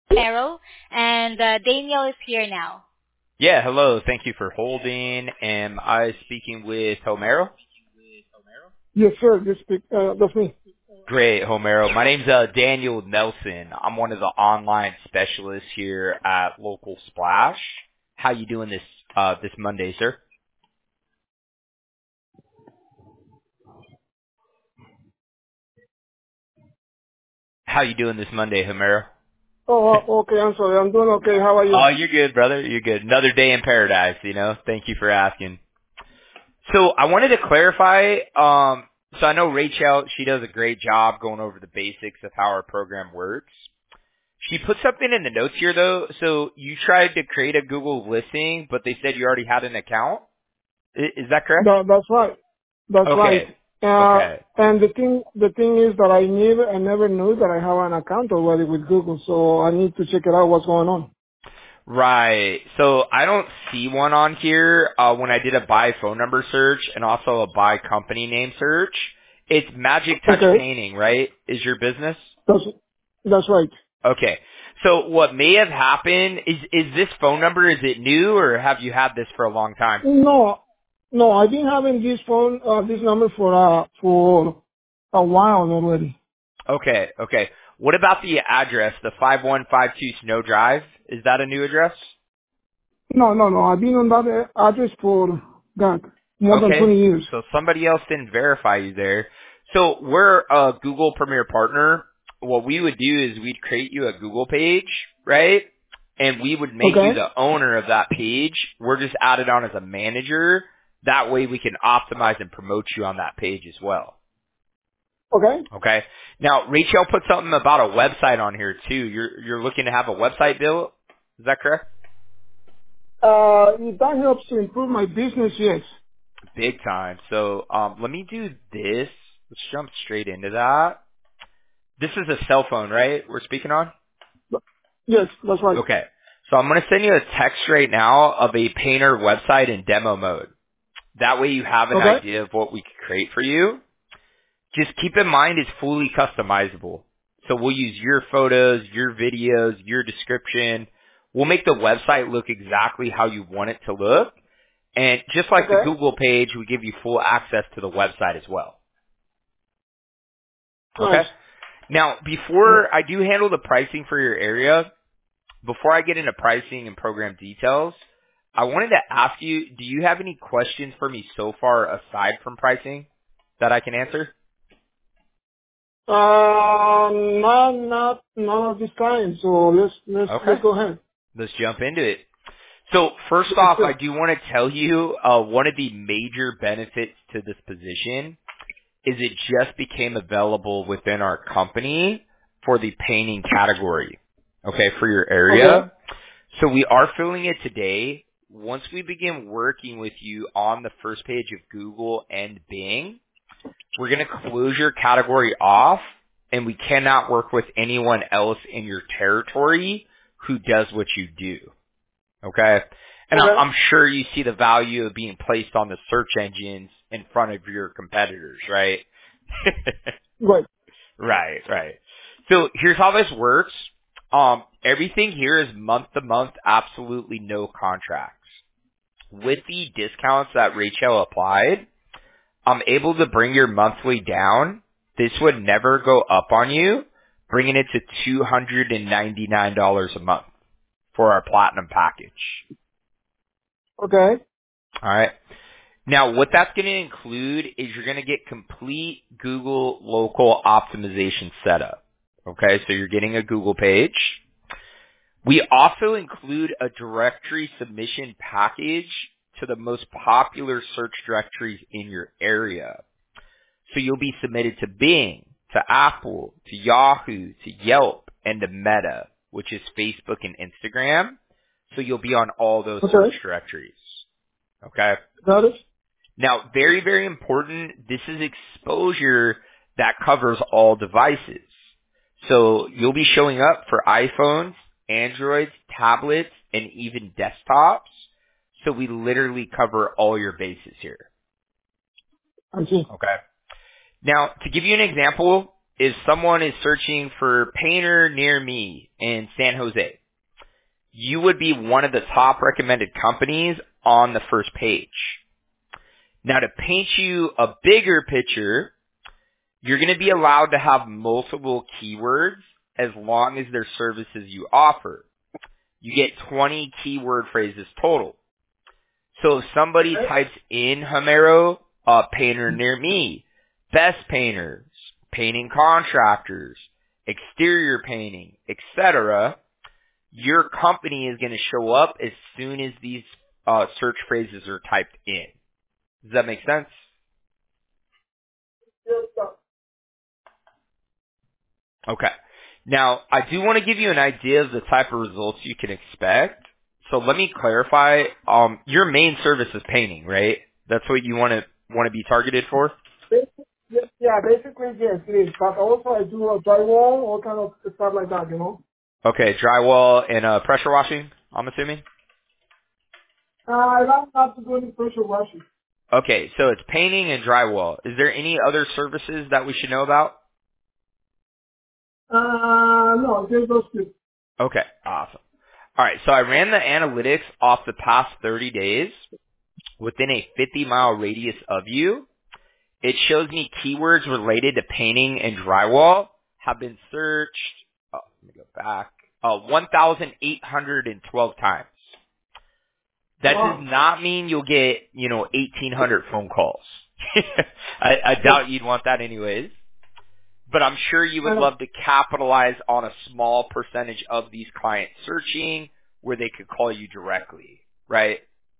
Romero, and Daniel is here now. Yeah, hello. Thank you for holding. Am I speaking with Homero? Yes, sir. That's me. Great, Homero. My name's Daniel Nelson. I'm one of the online specialists here at Local Splash. How you doing this Monday, sir? How you doing this Monday, Homero? Oh, okay. I'm sorry. I'm doing okay. How are you? Oh, you're good, brother. You're good. Another day in paradise, you know. Thank you for asking. So I wanted to clarify, so I know Rachel, she does a great job going over the basics of how our program works. She put something in the notes here though. So you tried to create a Google listing, but they said you already had an account. Is that correct? That's right. That's right. Okay. Okay. And the thing is that I never knew that I have an account already with Google, so I need to check it out. What's going on? Right. So I don't see one on here when I did a by phone number search and also a by company name search. It's Magic Touch Okay. Painting, right? Is your business? That's right. Okay. So what may have happened is this phone number, is it new or have you had this for a long time? No, I've been having this number for a while already. Okay, okay. What about the address, the 5152 Snow Drive? Is that a new address? No. I've been on that address for God more than Okay. 20 years. So somebody else didn't verify you there. So we're a Google Premier Partner. What we would do is we'd create you a Google page, right? And we would make you Okay. the owner of that page. We're just added on as a manager. That way we can optimize and promote you on that page as well. Okay. Okay. Now, Rachel put something about a website on here too. You're looking to have a website built. Is that correct? If that helps to improve my business, yes. Big time. So, let me do this. Let's jump straight into that. This is a cell phone, right? We're speaking on? Yes, that's right. Okay. So I'm going to send you a text right now of a painter website in demo mode. That way you have an Okay. idea of what we could create for you. Just keep in mind it's fully customizable. So we'll use your photos, your videos, your description. We'll make the website look exactly how you want it to look. And just like the Okay. Google page, we give you full access to the website as well. Nice. Okay? Now, before I do handle the pricing for your area, before I get into pricing and program details, I wanted to ask you, do you have any questions for me so far aside from pricing that I can answer? Not at this time. So let's Okay. go ahead. Let's jump into it. So first Yes, off, I sir. do want to tell you one of the major benefits to this position is it just became available within our company for the painting category, okay, for your Okay. area. So we are filling it today. Once we begin working with you on the first page of Google and Bing, we're going to close your category off, and we cannot work with anyone else in your territory who does what you do. Okay? And Okay. I'm sure you see the value of being placed on the search engines in front of your competitors, right? Right. Right, right. So here's how this works. Everything here is month to month, absolutely no contracts. With the discounts that Rachel applied, I'm able to bring your monthly down. This would never go up on you, bringing it to $299 a month for our platinum package. Okay. All right. Now, what that's going to include is you're going to get complete Google local optimization setup. Okay, so you're getting a Google page. We also include a directory submission package to the most popular search directories in your area. So you'll be submitted to Bing, to Apple, to Yahoo, to Yelp, and to Meta, which is Facebook and Instagram. So you'll be on all those search Okay. directories. Okay? Got it. Now, very, very important, this is exposure that covers all devices. So you'll be showing up for iPhones, Androids, tablets, and even desktops. So we literally cover all your bases here. I see. Okay. Now, to give you an example, if someone is searching for painter near me in San Jose, you would be one of the top recommended companies on the first page. Now, to paint you a bigger picture, you're going to be allowed to have multiple keywords as long as they're services you offer. You get 20 keyword phrases total. So if somebody types in Homero, painter near me, best painters, painting contractors, exterior painting, etc., your company is going to show up as soon as these search phrases are typed in. Does that make sense? Yes, sir. Okay. Now, I do want to give you an idea of the type of results you can expect. So let me clarify. Your main service is painting, right? That's what you want to be targeted for? Yeah, basically, yes, it is. But also I do a drywall, all kind of stuff like that, you know. Okay, drywall and pressure washing, I'm assuming? I don't have to do any pressure washing. Okay, so it's painting and drywall. Is there any other services that we should know about? No, just those two. Okay, awesome. All right, so I ran the analytics off the past 30 days within a 50-mile radius of you. It shows me keywords related to painting and drywall have been searched, let me go back, 1,812 times. That does not mean you'll get, 1,800 phone calls. I doubt you'd want that anyways. But I'm sure you would love to capitalize on a small percentage of these clients searching where they could call you directly, right?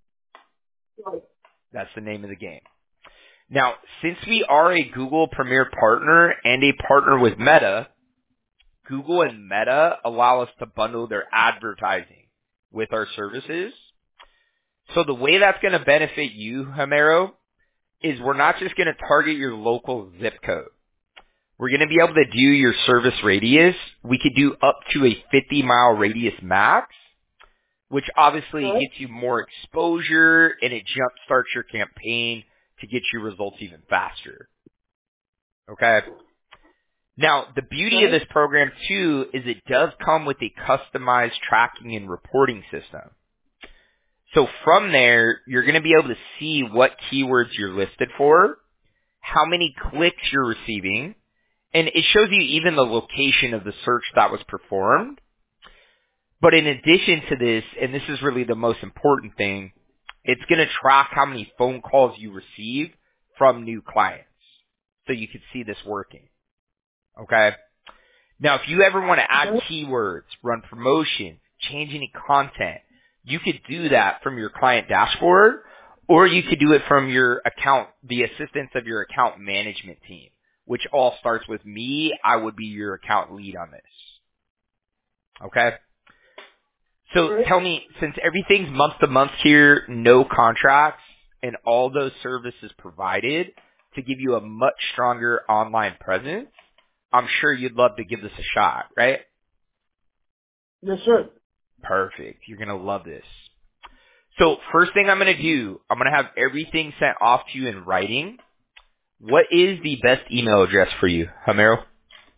That's the name of the game. Now, since we are a Google Premier partner and a partner with Meta, Google and Meta allow us to bundle their advertising with our services. So the way that's going to benefit you, Homero, is we're not just going to target your local zip code. We're going to be able to do your service radius. We could do up to a 50-mile radius max, which obviously gets you more exposure and it jumpstarts your campaign to get your results even faster. Okay? Now, the beauty of this program, too, is it does come with a customized tracking and reporting system. So from there, you're going to be able to see what keywords you're listed for, how many clicks you're receiving, and it shows you even the location of the search that was performed. But in addition to this, and this is really the most important thing, it's going to track how many phone calls you receive from new clients. So you can see this working. Okay? Now, if you ever want to add keywords, run promotion, change any content, you could do that from your client dashboard, or you could do it from your account, the assistance of your account management team, which all starts with me. I would be your account lead on this. Okay? So tell me, since everything's month to month here, no contracts, and all those services provided to give you a much stronger online presence, I'm sure you'd love to give this a shot, right? Yes, sir. Perfect. You're going to love this. So first thing I'm going to do, I'm going to have everything sent off to you in writing. What is the best email address for you, Homero?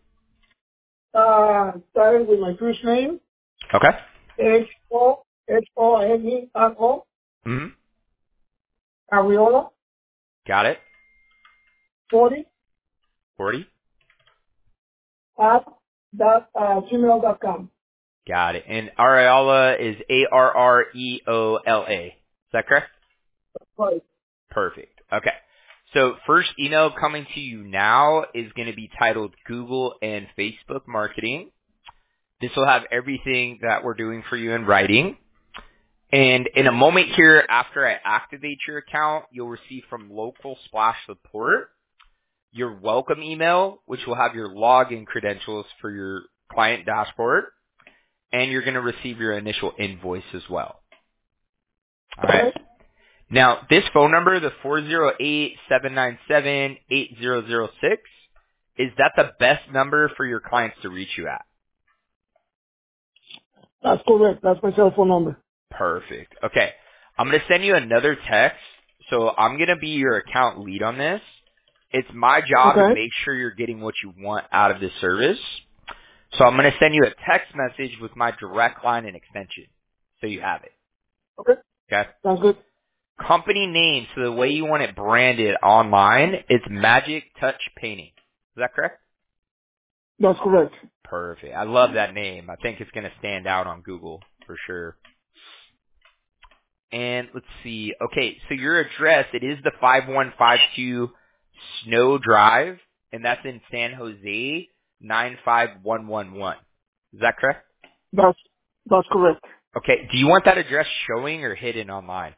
Starting with my first name. Okay. H-O-H-O-N-E-R-O. Mm-hmm. Ariola. Got it. 40. 40. at gmail.com. Got it. And Arreola is A-R-R-E-O-L-A. Is that correct? Right. Perfect. Okay. So first email coming to you now is going to be titled Google and Facebook Marketing. This will have everything that we're doing for you in writing. And in a moment here, after I activate your account, you'll receive from Local Splash Support your welcome email, which will have your login credentials for your client dashboard. And you're going to receive your initial invoice as well. All right. Now, this phone number, the 408-797-8006, is that the best number for your clients to reach you at? That's correct. That's my cell phone number. Perfect. Okay. I'm going to send you another text. So I'm going to be your account lead on this. It's my job to Okay. make sure you're getting what you want out of this service. So I'm going to send you a text message with my direct line and extension so you have it. Okay. Okay? Sounds good. Company name, so the way you want it branded online, it's Magic Touch Painting. Is that correct? That's correct. Perfect. I love that name. I think it's going to stand out on Google for sure. And let's see. Okay, so your address, it is the 5152 Snow Drive, and that's in San Jose, 95111. Is that correct? That's correct. Okay, do you want that address showing or hidden online?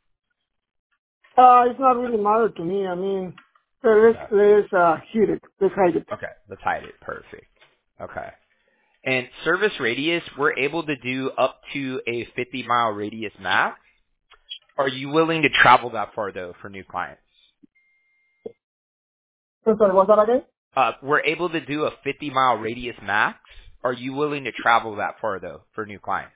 It's not really matter to me. I mean, let's Okay, hit it. Let's hide it. okay, let's hide it. Perfect. Okay. And service radius, we're able to do up to a 50-mile radius max. Are you willing to travel that far, though, for new clients? Sorry, what's that again? We're able to do a 50-mile radius max. Are you willing to travel that far, though, for new clients?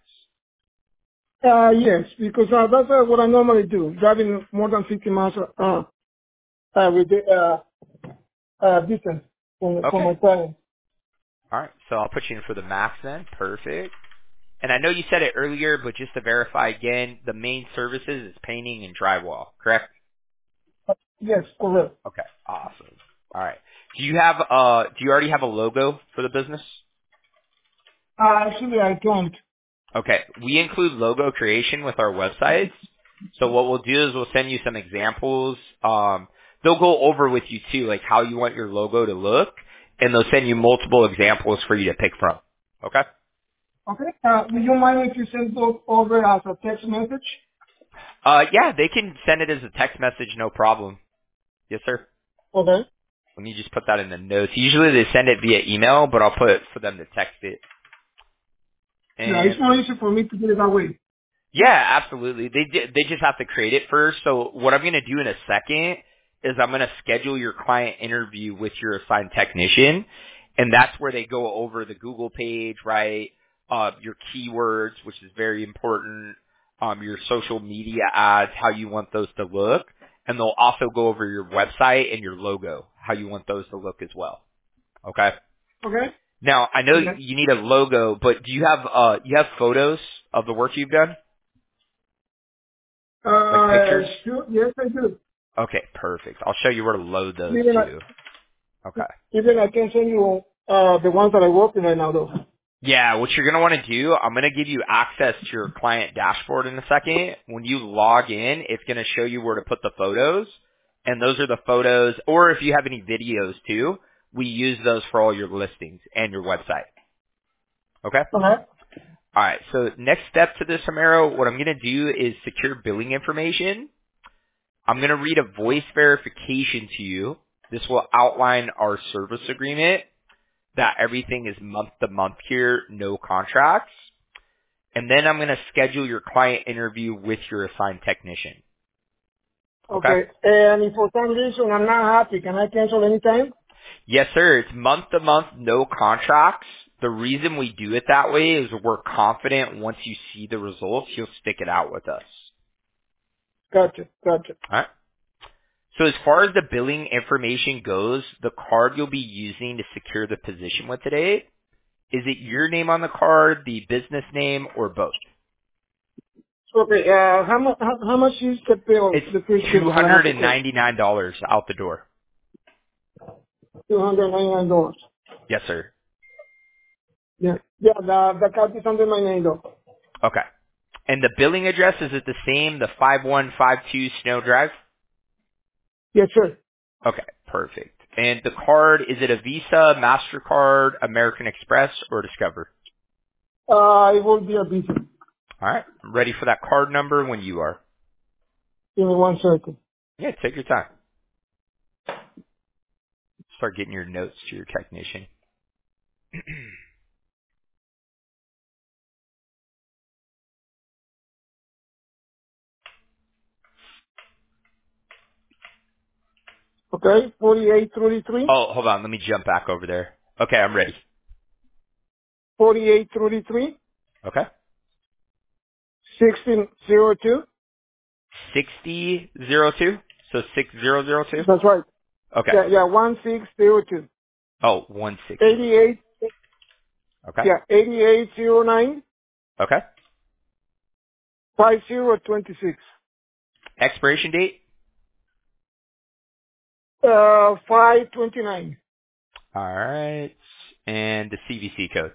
Yes, because that's what I normally do, driving more than 50 miles with the distance for Okay. my clients. All right. So I'll put you in for the max then. Perfect. And I know you said it earlier, but just to verify again, the main services is painting and drywall, correct? Yes, correct. Okay. Awesome. All right. Do you already have a logo for the business? Actually, I don't. Okay. We include logo creation with our websites. So what we'll do is we'll send you some examples. They'll go over with you too, like how you want your logo to look, and they'll send you multiple examples for you to pick from. Okay? Okay. Would you mind if you send those over as a text message? Yeah, they can send it as a text message, no problem. Yes, sir. Okay. Let me just put that in the notes. Usually they send it via email, but I'll put it for them to text it. Yeah, it's And more easy for me to do it that way. yeah, absolutely. They just have to create it first. So what I'm going to do in a second is I'm going to schedule your client interview with your assigned technician, and that's where they go over the Google page, right? Your keywords, which is very important, your social media ads, how you want those to look, and they'll also go over your website and your logo, how you want those to look as well. Okay? Okay. Now, I know Okay. you need a logo, but do you have photos of the work you've done? Like pictures? Sure. Yes, I do. Okay, perfect. I'll show you where to load those Even too. Okay. I can send you the ones that I work in right now, though. Yeah, what you're going to want to do, I'm going to give you access to your client dashboard in a second. When you log in, it's going to show you where to put the photos. And those are the photos, or if you have any videos too, we use those for all your listings and your website. Okay? Okay. Alright, so next step to this, Romero, what I'm going to do is secure billing information. I'm going to read a voice verification to you. This will outline our service agreement, that everything is month to month here, no contracts. And then I'm going to schedule your client interview with your assigned technician. Okay? Okay. And if for some reason I'm not happy, can I cancel anytime? Yes, sir. It's month to month, no contracts. The reason we do it that way is we're confident once you see the results, you'll stick it out with us. Gotcha. Gotcha. All right? So as far as the billing information goes, the card you'll be using to secure the position with today, is it your name on the card, the business name, or both? Okay. How much is the bill? It's The first bill that I have to pay? $299 out the door. $299. Yes, sir. Yeah. Yeah. The card is under my name, though. Okay. And the billing address, is it the same, the 5152 Snow Drive? Yes, sir. Okay, perfect. And the card, is it a Visa, MasterCard, American Express, or Discover? It will be a busy. All right. I'm ready for that card number when you are. Give me 1 second. Yeah, take your time. Start getting your notes to your technician. Okay. 4833. Oh, hold on. Let me jump back over there. Okay, I'm ready. 4833. Okay. 1602. 6002? So 6002? That's right. Okay. Yeah, 1602. Oh, 160. 88, Okay. yeah, 8809 Okay. 5026. Expiration date? 529. All right. And the CVC code?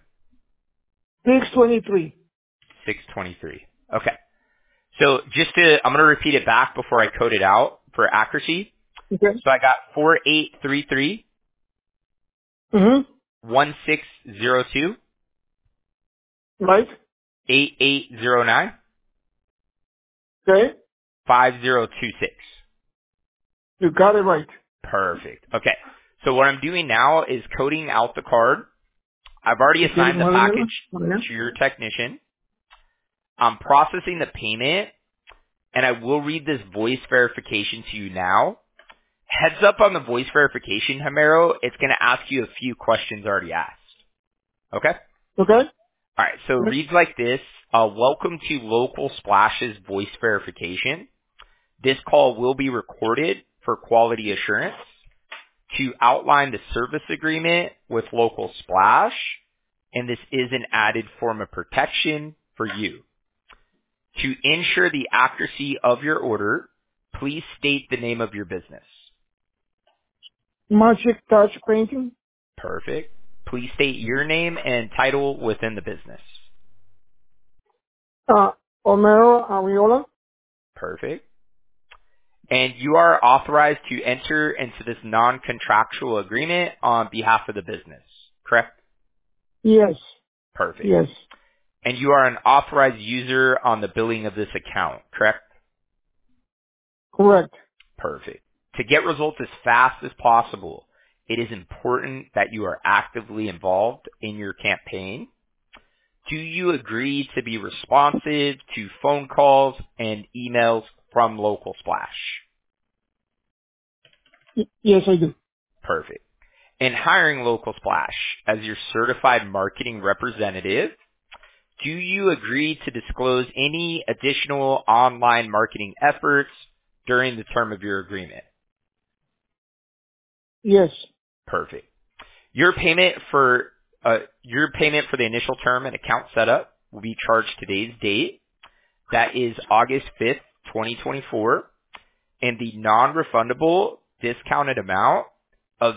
623. 623. Okay. So I'm going to repeat it back before I code it out for accuracy. Okay. So I got 4833 Mm-hmm. 1602 Right. 8809 Okay. 5026. You got it right. Perfect. Okay. So what I'm doing now is coding out the card. I've already ¿Y quieres assigned the más dinero? package María? to your technician. I'm processing the payment, and I will read this voice verification to you now. Heads up on the voice verification, Homero. It's going to ask you a few questions already asked. Okay? Okay. All right. So it Okay. reads like this. Welcome to Local Splash's voice verification. This call will be recorded for quality assurance. To outline the service agreement with Local Splash, and this is an added form of protection for you. To ensure the accuracy of your order, please state the name of your business. Magic Touch Painting. Perfect. Please state your name and title within the business. Homero Ariola. Perfect. And you are authorized to enter into this non-contractual agreement on behalf of the business, correct? Yes. Perfect. Yes. And you are an authorized user on the billing of this account, correct? Correct. Perfect. To get results as fast as possible, it is important that you are actively involved in your campaign. Do you agree to be responsive to phone calls and emails from Local Splash? Yes, I do. Perfect. In hiring Local Splash as your certified marketing representative, do you agree to disclose any additional online marketing efforts during the term of your agreement? Yes. Perfect. Your payment for the initial term and account setup will be charged today's date. That is August 5th, 2024, and the non-refundable discounted amount of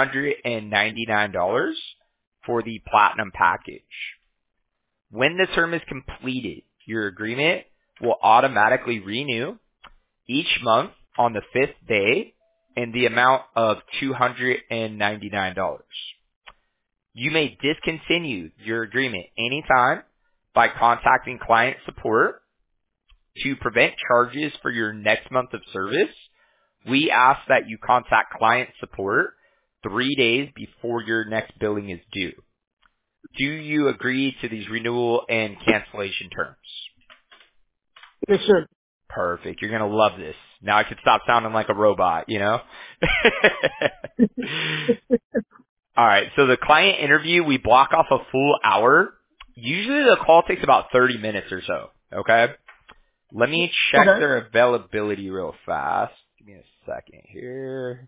$299 for the platinum package. When the term is completed, your agreement will automatically renew each month on the 5th day in the amount of $299. You may discontinue your agreement anytime by contacting client support. To prevent charges for your next month of service, we ask that you contact client support 3 days before your next billing is due. Do you agree to these renewal and cancellation terms? Yes, sir. Perfect. You're going to love this. Now I can stop sounding like a robot, you know? All right. So the client interview, we block off a full hour. Usually the call takes about 30 minutes or so. Okay. Let me check Okay. their availability real fast. Give me a second here.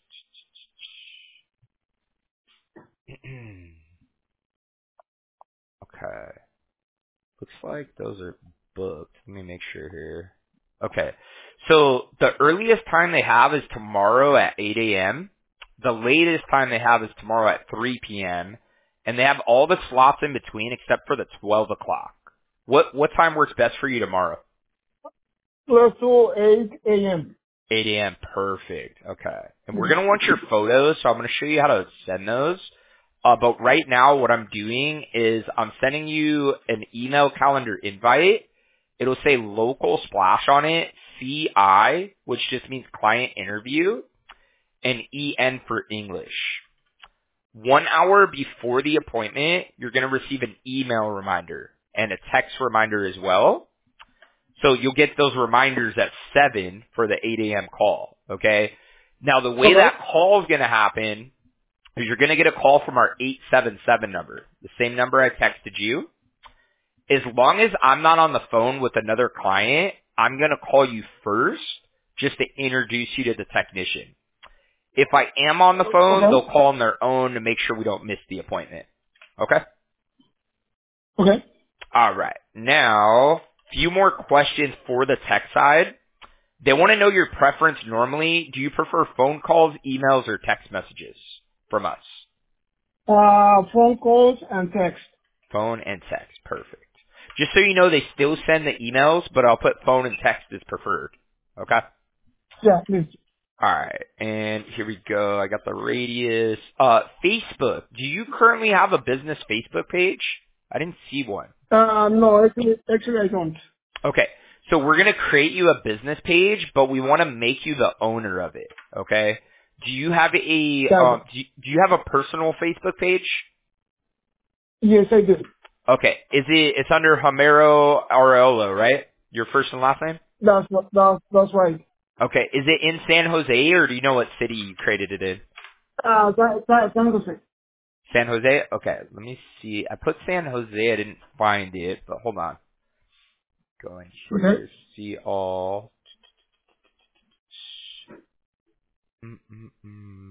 Okay. Looks like those are booked. Let me make sure here. Okay. So the earliest time they have is tomorrow at 8 a.m. The latest time they have is tomorrow at 3 p.m. And they have all the slots in between except for the 12 o'clock. What time works best for you tomorrow? Let's do 8 a.m. 8 a.m. Perfect. Okay. And we're going to want your photos, so I'm going to show you how to send those. But right now what I'm doing is I'm sending you an email calendar invite. It'll say Local Splash on it, CI, which just means client interview, and EN for English. 1 hour before the appointment, you're going to receive an email reminder and a text reminder as well. So you'll get those reminders at 7 for the 8 a.m. call, okay? Now the way Okay. that call is going to happen is you're going to get a call from our 877 number, the same number I texted you. As long as I'm not on the phone with another client, I'm going to call you first just to introduce you to the technician. If I am on the phone, Okay. they'll call on their own to make sure we don't miss the appointment. Okay? Okay. All right. Now, few more questions for the tech side. They want to know your preference normally. Do you prefer phone calls, emails, or text messages from us? Phone calls and text. Phone and text. Perfect. Just so you know, they still send the emails, but I'll put phone and text as preferred. Okay? Yeah, please. All right. And here we go. I got the radius. Facebook. Do you currently have a business Facebook page? I didn't see one. No, actually I don't. Okay. So we're going to create you a business page, but we want to make you the owner of it. Okay? Do you have a Yeah. do you have a personal Facebook page? Yes, I do. Okay. It's under Homero Arreola, right? Your first and last name? That's right. Okay. Is it in San Jose, or do you know what city you created it in? San Jose. San Jose? Okay. Let me see. I put San Jose. I didn't find it, but hold on. Go in Okay. here. See all. Mm-mm-mm.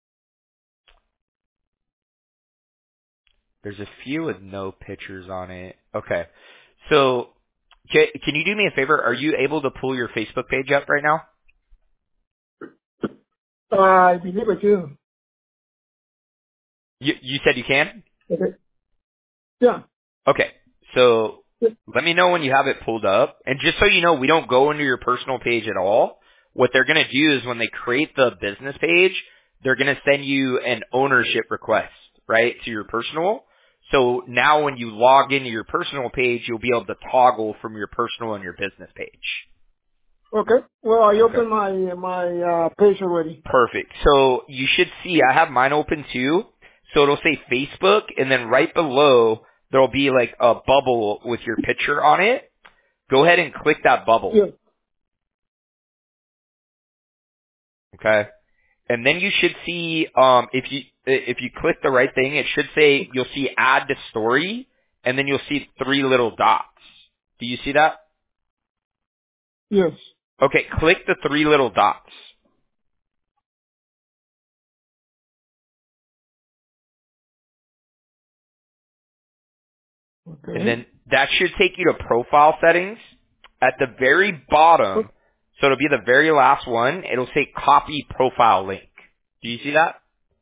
There's a few with no pictures on it. Okay. So, can you do me a favor? Are you able to pull your Facebook page up right now? I believe I do. You said you can? Okay. Yeah. Okay. So, Yeah. let me know when you have it pulled up. And just so you know, we don't go into your personal page at all. What they're going to do is when they create the business page, they're going to send you an ownership request, right, to your personal. So now when you log into your personal page, you'll be able to toggle from your personal and your business page. Okay. Well, I Okay. opened my page already. Perfect. So you should see, I have mine open too. So it'll say Facebook, and then right below, there'll be like a bubble with your picture on it. Go ahead and click that bubble. Yeah. Okay. And then you should see, if you click the right thing, it should say, you'll see add to story, and then you'll see 3 little dots. Do you see that? Yes. Okay, click the 3 little dots. And Okay. then that should take you to profile settings. At the very bottom, so it'll be the very last one, it'll say copy profile link. Do you see that?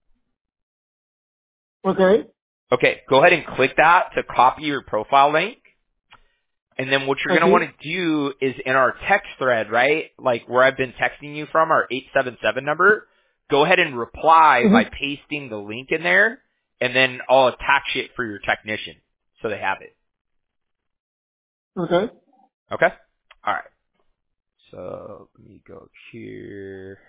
Okay. Okay, go ahead and click that to copy your profile link. And then what you're I going to want see. to do is in our text thread, right, like where I've been texting you from, our 877 number, go ahead and reply by Mm-hmm. pasting the link in there, and then I'll attach it for your technician so they have it. Okay. Okay? All right. So let me go here.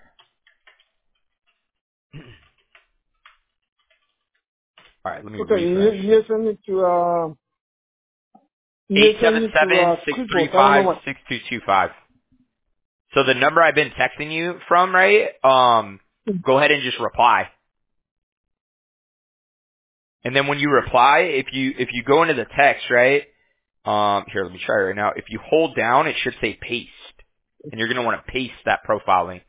All right, let me Okay. refresh. You send it to QuickBooks. I don't know what. 877-635-6225. So the number I've been texting you from, right? Go ahead and just reply. And then when you reply, if you go into the text, right? Here, let me try it right now. If you hold down, it should say paste, and you're gonna want to paste that profile link.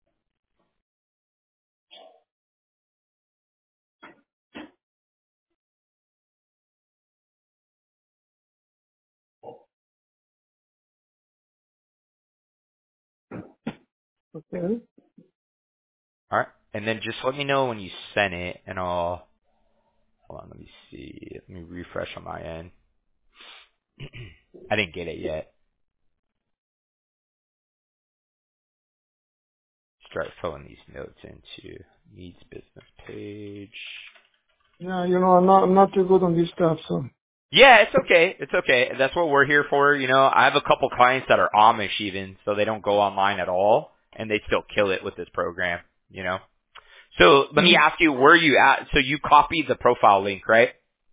Okay. All right, and then just let me know when you send it, and I'll hold on. Let me see. Let me refresh on my end. I didn't get it yet. Start filling these notes into needs business page. Yeah, I'm not too good on this stuff, so. Yeah, it's okay. It's okay. That's what we're here for. You know, I have a couple clients that are Amish even, so they don't go online at all, and they still kill it with this program, you know. So let me ask you, where are you at? So you copied the profile link, right?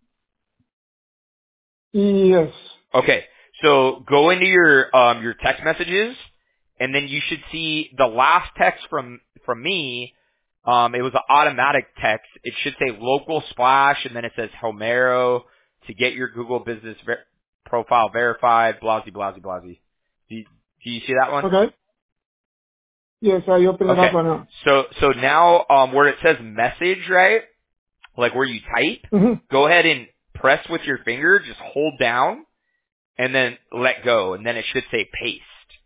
Yes. Okay. So go into your text messages, and then you should see the last text from me. It was an automatic text. It should say local splash, and then it says Homero to get your Google business profile verified. Blasey, blasey, blasey. Do you see that one? Okay. Yes, I open it Okay. up right now. So now, where it says message, right? Like where you type, go ahead and press with your finger, just hold down, and then let go, and then it should say paste.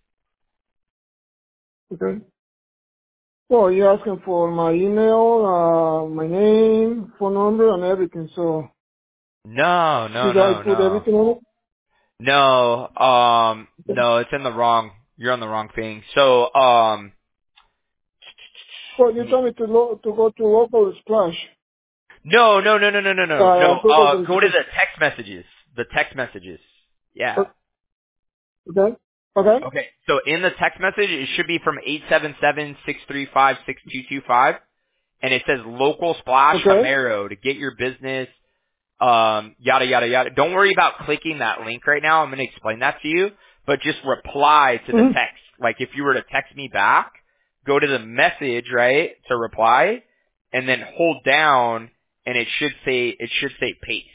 Okay. Well, you're asking for my email, my name, phone number, and everything. So No, should I put everything on it? no, it's in the wrong, you're on the wrong thing. So, Well, you told me to go to local splash. no, Google go to verification. the text messages. The text messages. Yeah. Okay. Okay. Okay. So in the text message, it should be from 877-635-6225, and it says local splash Okay. Hamero to get your business, yada, yada, yada. Don't worry about clicking that link right now. I'm going to explain that to you, but just reply to the text. Like if you were to text me back, go to the message, right, to reply, and then hold down, and it should say paste.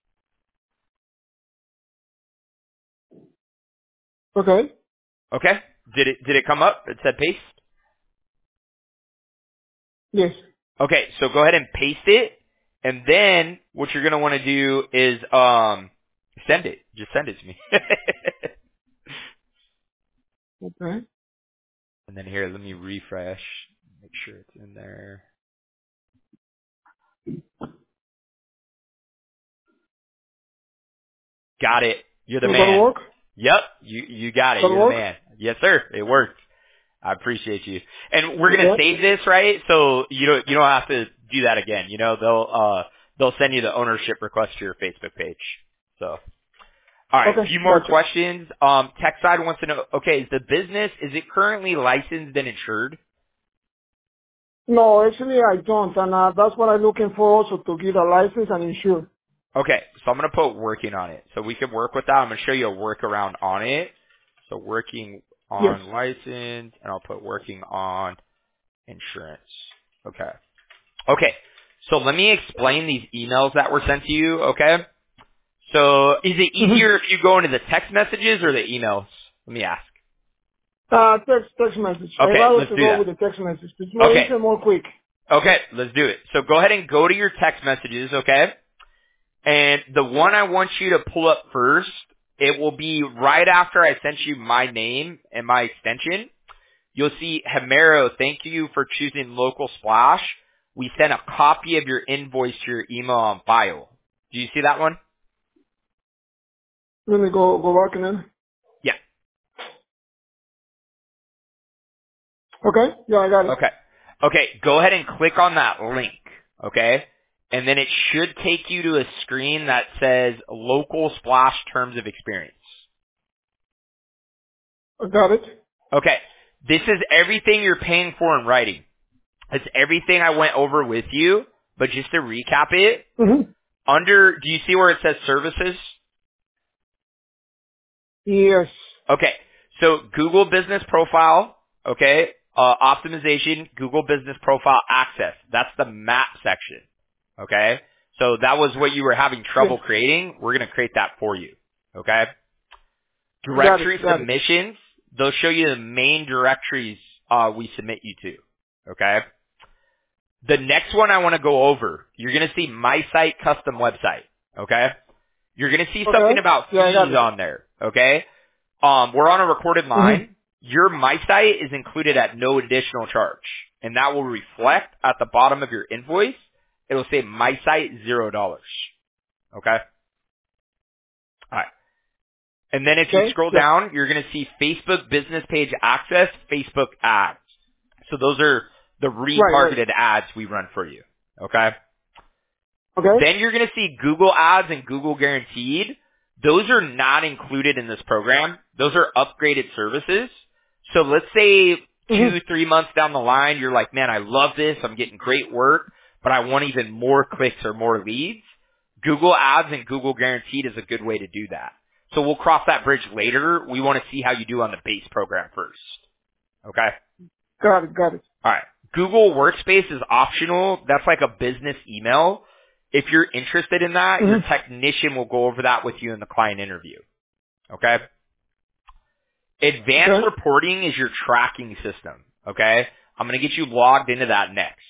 Okay. Okay? Did it come up? It said paste? Yes. Okay, so go ahead and paste it, and then what you're gonna want to do is send it. Just send it to me. Okay. And then here, let me refresh. Make sure it's in there. Got it. You're the Will that man. work? Yep, you got it. That You're the work? man. Yes, sir. It worked. I appreciate you. And we're gonna Okay. save this, right? So you don't have to do that again. You know, they'll send you the ownership request to your Facebook page. So all right, a Okay. few more Gotcha. questions. Tech side wants to know, okay, is it currently licensed and insured? No, actually I don't, and that's what I'm looking for also to get a license and insure. Okay, so I'm going to put working on it. So we can work with that. I'm going to show you a workaround on it. So working Yes. on license, and I'll put working on insurance. Okay. Okay, so let me explain these emails that were sent to you, okay? So is it easier if you go into the text messages or the emails? Let me ask. Text message. I'd Okay, rather let's to do go that. with the text message. It's more Okay. easier, more quick. Okay, let's do it. So go ahead and go to your text messages, okay? And the one I want you to pull up first, it will be right after I sent you my name and my extension. You'll see Hamero, thank you for choosing Local Splash. We sent a copy of your invoice to your email on file. Do you see that one? Let me go back and then. Yeah. Okay. Yeah, I got it. Okay. Okay, go ahead and click on that link, okay? And then it should take you to a screen that says Local Splash Terms of Experience. I got it. Okay, this is everything you're paying for in writing. It's everything I went over with you, but just to recap it, do you see where it says services? Yes. Okay, so Google Business Profile, okay, optimization, Google Business Profile access. That's the map section, okay? So that was what you were having trouble Yes. creating. We're going to create that for you, okay? Got Directory it. Got it. submissions, they'll show you the main directories we submit you to, okay? The next one I want to go over, you're going to see My Site Custom Website, okay? You're going to see something Okay. about Yeah, I got fees it. on there, okay? We're on a recorded line. Your My Site is included at no additional charge, and that will reflect at the bottom of your invoice. It'll say My Site $0, okay? All right. And then if you Okay. scroll Yeah. down, you're going to see Facebook Business Page Access, Facebook Ads. So those are the Right. retargeted ads we run for you, okay? Okay. Then you're going to see Google Ads and Google Guaranteed. Those are not included in this program. Those are upgraded services. So let's say 2-3 months down the line, you're like, man, I love this. I'm getting great work, but I want even more clicks or more leads. Google Ads and Google Guaranteed is a good way to do that. So we'll cross that bridge later. We want to see how you do on the base program first. Okay? Got it. Got it. All right. Google Workspace is optional. That's like a business email. If you're interested in that, your technician will go over that with you in the client interview. Okay? Advanced Okay. reporting is your tracking system. Okay? I'm going to get you logged into that next.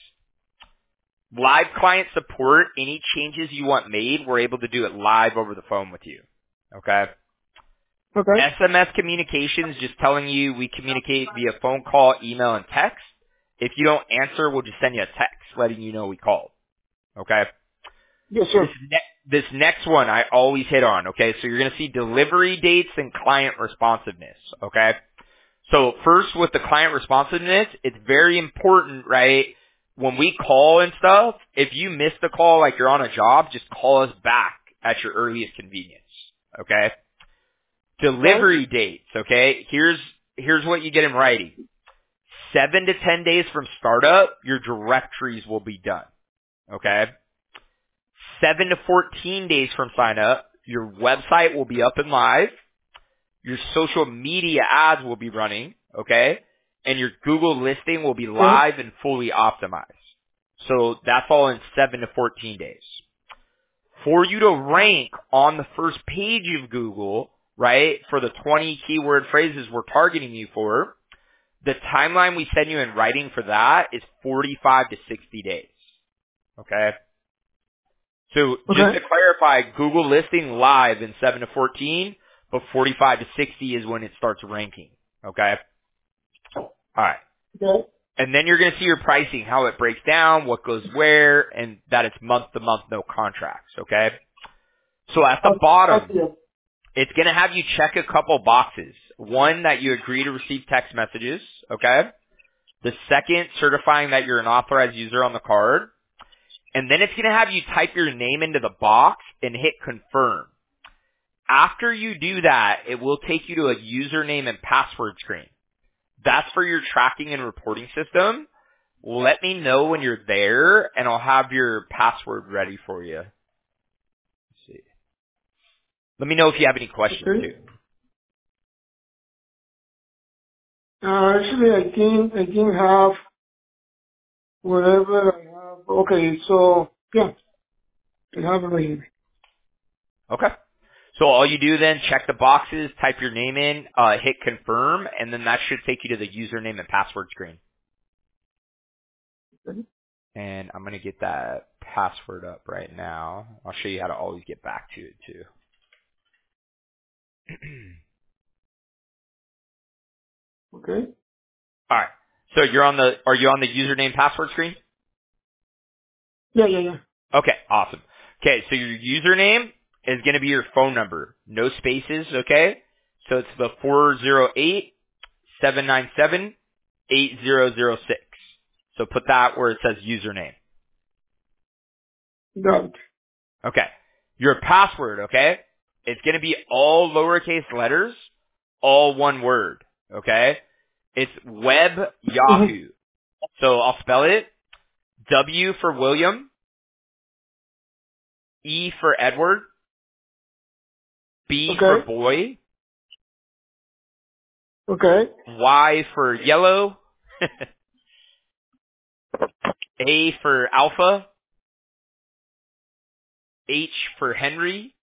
Live client support, any changes you want made, we're able to do it live over the phone with you. Okay? Okay. SMS communications, just telling you we communicate via phone call, email, and text. If you don't answer, we'll just send you a text letting you know we called. Okay? Yes, sir. This next one I always hit on. Okay? So you're going to see delivery dates and client responsiveness. Okay? So first with the client responsiveness, it's very important, right? When we call and stuff, if you miss the call like you're on a job, just call us back at your earliest convenience. Okay? Delivery dates, okay? Here's what you get in writing. 7 to 10 days from startup, your directories will be done. Okay? 7 to 14 days from sign up, your website will be up and live. Your social media ads will be running, okay? And your Google listing will be live and fully optimized. So that's all in 7 to 14 days. For you to rank on the first page of Google, right, for the 20 keyword phrases we're targeting you for, the timeline we send you in writing for that is 45 to 60 days. Okay? So just to clarify, Google listing live in 7 to 14, but 45 to 60 is when it starts ranking. Okay? Alright. Okay. And then you're going to see your pricing, how it breaks down, what goes where, and that it's month to month, no contracts. Okay? So at the bottom, it's going to have you check a couple boxes. One, that you agree to receive text messages. Okay? The second, certifying that you're an authorized user on the card. And then it's going to have you type your name into the box and hit confirm. After you do that, it will take you to a username and password screen. That's for your tracking and reporting system. Let me know when you're there, and I'll have your password ready for you. Let's see. Let me know if you have any questions, too. Actually, I didn't have whatever I have. Okay, so, yeah, I have it right here. Okay. So all you do then, check the boxes, type your name in, hit confirm, and then that should take you to the username and password screen. And I'm going to get that password up right now. I'll show you how to always get back to it, too. Okay. All right. So are you on the username password screen? Yeah. Okay, awesome. Okay, so your username is going to be your phone number. No spaces, okay? So it's the 408-797-8006. So put that where it says username. Got it. Okay. Your password, okay? It's going to be all lowercase letters, all one word, okay? It's Web Yahoo. So I'll spell it. W for William, E for Edward, B for boy, Y for yellow, A for alpha, H for Henry,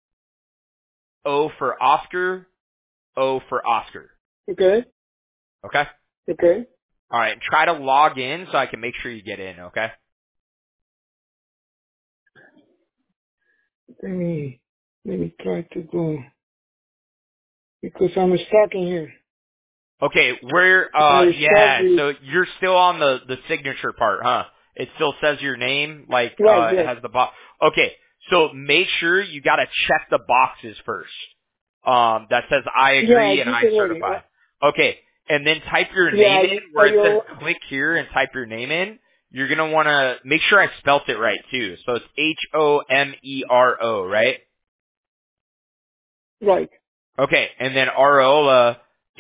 O for Oscar, O for Oscar. Okay. Okay? Okay. All right, and try to log in so I can make sure you get in, okay? Let me try to go, because I'm stuck in here. Okay, so you're still on the signature part, huh? It still says your name, like, Right, it has the box. Okay, so make sure you gotta check the boxes first. That says I agree and I certify. Okay, and then type your name in where it says click here and type your name in. You're gonna wanna make sure I spelt it right too. So it's Homero, right? Right. Okay, and then Areola,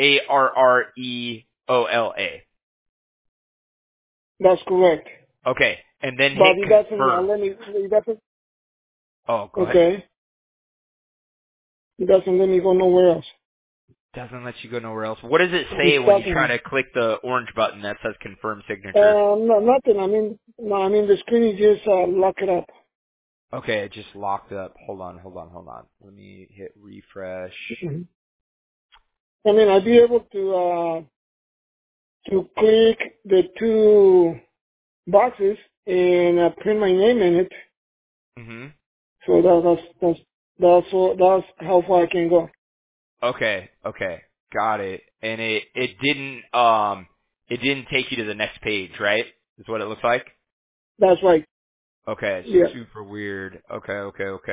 Arreola. That's correct. Okay, and then But hit it doesn't confirm. it doesn't. Oh, go ahead. Okay. It doesn't let me go nowhere else. Doesn't let you go nowhere else. What does it say when you try to click the orange button that says confirm signature? No, nothing. I mean, the screen is just lock it up. Okay, it just locked up. Hold on. Let me hit refresh. I mean, I'd be able to to click the two boxes and print my name in it. Mm-hmm. So that's how far I can go. Okay. Got it. And it didn't take you to the next page, right? Is what it looks like? That's right. Okay, Yeah. super weird. Okay.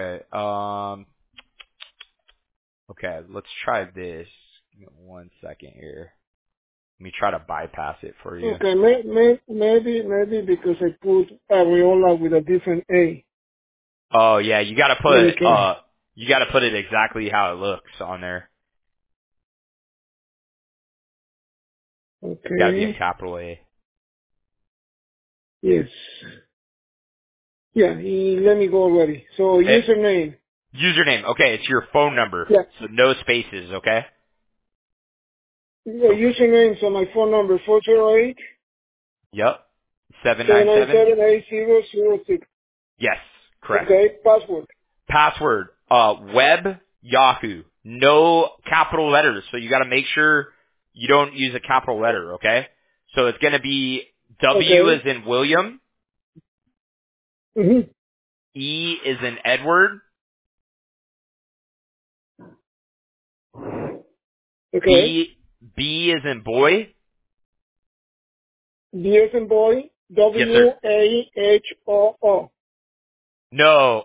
Okay, let's try this. Give me 1 second here. Let me try to bypass it for you. Okay. Maybe because I put Ariola with a different A. Oh yeah, you gotta Let me put try. it exactly how it looks on there. Gotta be a Okay. capital A. Yes. Yeah. Let me go already. So username. Username. Okay, it's your phone number. Yeah. So no spaces, okay? The So username. So my phone number 408 yep. 797? 797 8006. Yes, correct. Okay. Password. Password, web Yahoo. No capital letters. So you gotta make sure you don't use a capital letter, okay? So it's gonna be W as Okay. in William, Mhm. E as in Edward, Okay. B as in boy. B as in boy. Yes, sir. WAHOO. No,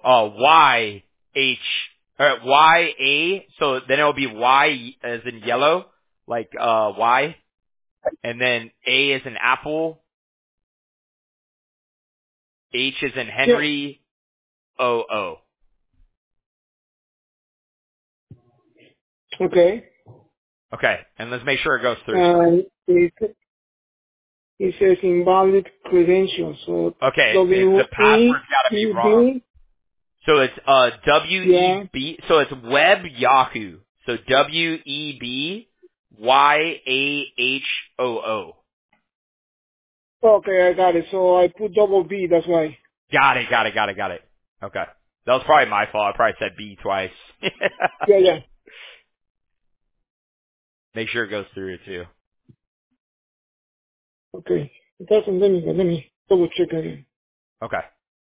Y-A, so then it'll be Y as in yellow, like, Y, and then A as in apple, H as in Yeah. Henry, O. Okay. Okay, and let's make sure it goes through. And it says invalid credentials. So Okay, the password's gotta be wrong. WEB. So it's, Yeah. W-E-B, so it's web Yahoo. So WEBYAHOO. Okay, I got it. So I put double B. That's why. Got it. Okay. That was probably my fault. I probably said B twice. Yeah. Make sure it goes through too. Okay. It doesn't. Let me double check again. Okay.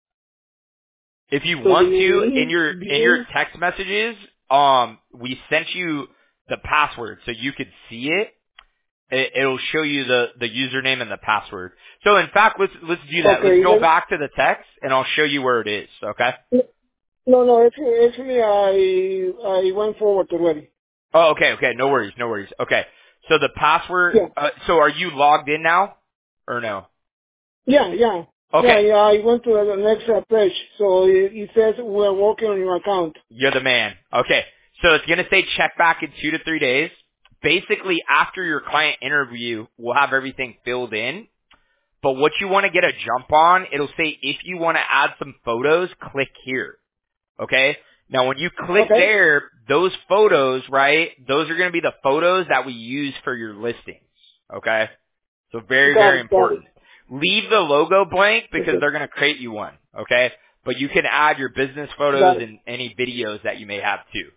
If you So want to, in the your text messages, we sent you the password so you could see it. It'll show you the username and the password. So in fact, let's do that. Let's Okay. go back to the text and I'll show you where it is. Okay. No. Actually, I went forward already. Oh, okay. No worries. Okay. So the password. Yeah. So are you logged in now, or no? Yeah. Okay. I went to the next page. So it says we're working on your account. You're the man. Okay. So it's going to say check back in 2 to 3 days. Basically, after your client interview, we'll have everything filled in. But what you want to get a jump on, it'll say if you want to add some photos, click here. Okay? Now when you click Okay. there, those photos, right, those are going to be the photos that we use for your listings. Okay? So very, Got very it. Got it. important. Leave the logo blank because Okay. they're going to create you one. Okay? But you can add your business Got photos it. and any videos that you may have too.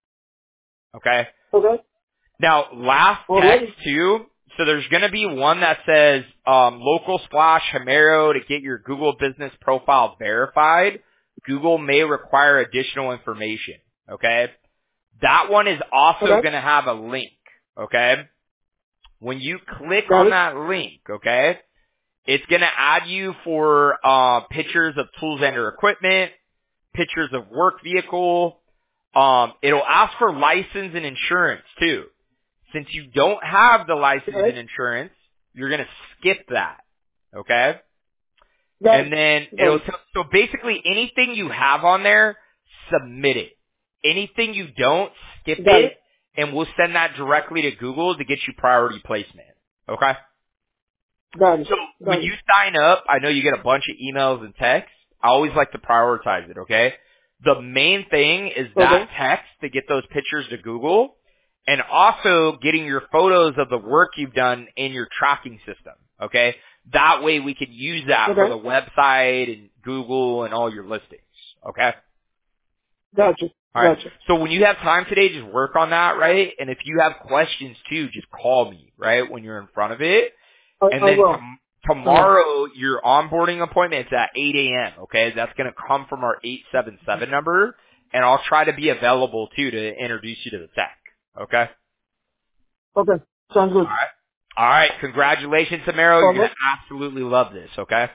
Okay? Okay. Now, last text Alrighty. too. So there's going to be one that says local splash Hamero to get your Google business profile verified. Google may require additional information. Okay? That one is also Okay. going to have a link. Okay? When you click Got on it. that link, okay, it's going to add you for pictures of tools and or equipment, pictures of work vehicle. It'll ask for license and insurance too. Since you don't have the license and Okay. insurance, you're going to skip that. Okay? Got And it. then Got it'll it. so basically anything you have on there, submit it. Anything you don't, skip Got it, it. and we'll send that directly to Google to get you priority placement. Okay? Got it. So when Got it. you sign up, I know you get a bunch of emails and texts. I always like to prioritize it, okay? The main thing is that Okay. text to get those pictures to Google and also getting your photos of the work you've done in your tracking system, okay? That way we can use that for Okay. the website and Google and all your listings, okay? Gotcha. All right. Gotcha. So when you have time today, just work on that, right? And if you have questions too, just call me, right, when you're in front of it. And I then will. tomorrow, your onboarding appointment is at 8 a.m., okay? That's going to come from our 877 number, and I'll try to be available, too, to introduce you to the tech, okay? Okay. Sounds good. All right. Congratulations, Samaro. You're Okay. going to absolutely love this, okay?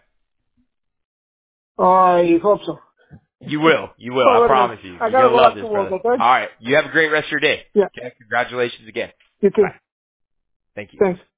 I hope so. You will. You will. All I right, promise man. you. I You're gotta going to go love back to this, work, brother. okay? All right. You have a great rest of your day. Yeah. Okay? Congratulations again. You too. Bye. Thank you. Thanks.